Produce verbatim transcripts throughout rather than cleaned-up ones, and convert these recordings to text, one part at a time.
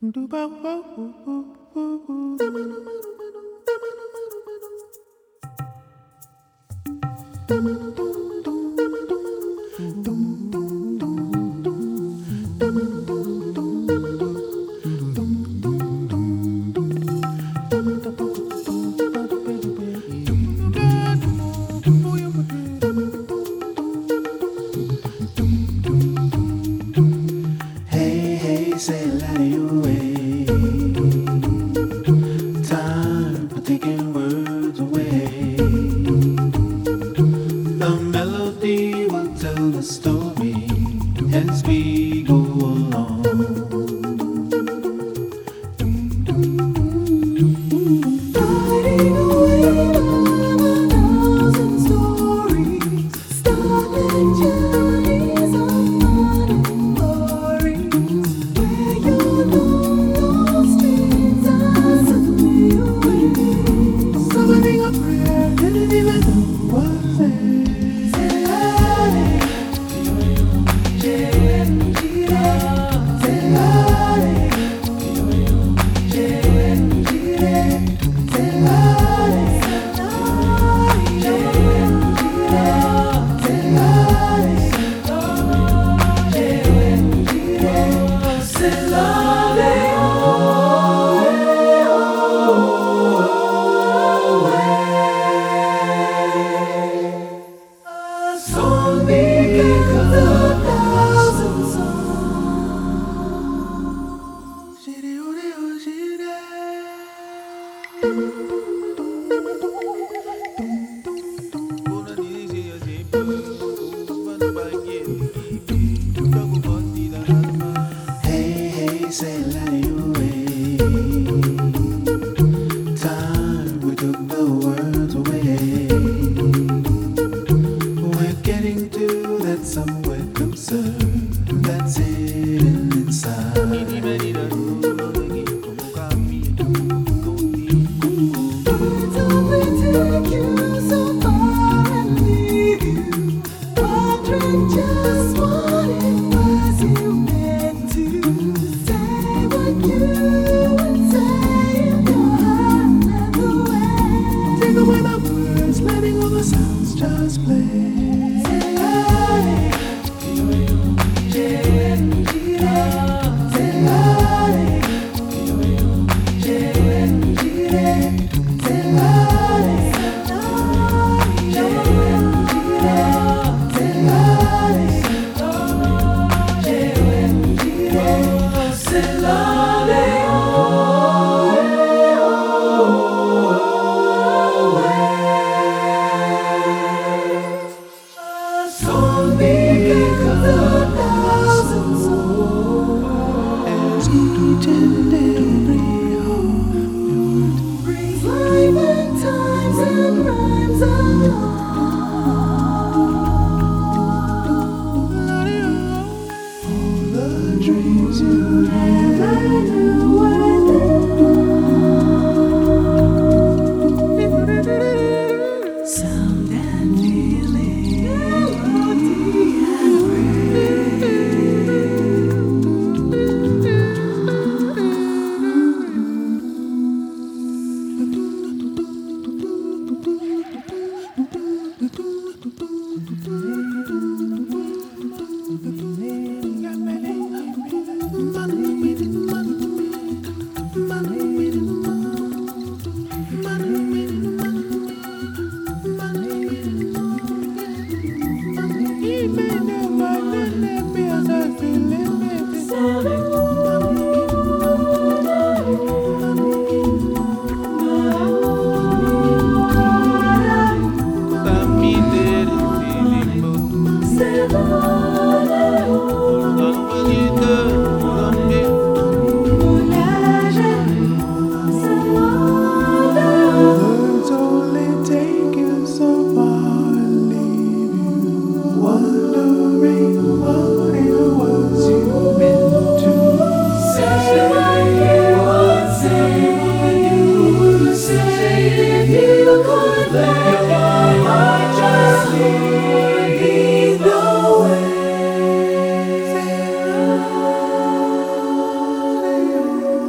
Hey, hey, say lie away. Time for taking words away. The melody will tell the story as we go along. Riding away on a thousand stories, starting journeys of fun and glory, where you know no strings are suddenly away. Something a prayer, didn't even know was there. Hey, hey, say lie away. Time we took the words away. We're getting to that somewhere closer. That's hidden inside. Words only take you so far and leave you wondering just what it was you meant to say. What you would say if your heart led the way. Take away the words, letting all the sounds just play. As each and every heart Brings life and times and rhymes along. all the dreams you had. Never knew were there. Sound and feeling, melody and Words only take you so far and leave you wondering what it was you meant to say. What you would say, what you would say if you could let your heart just lead the way. Say,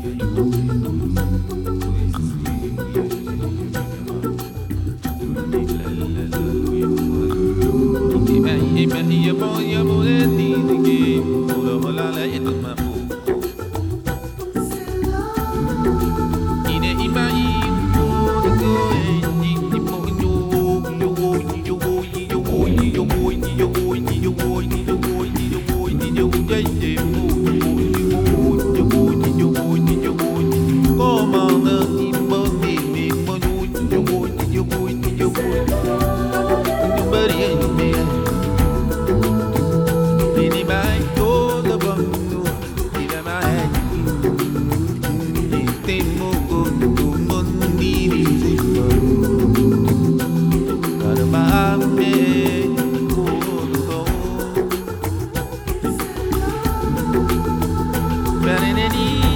Better than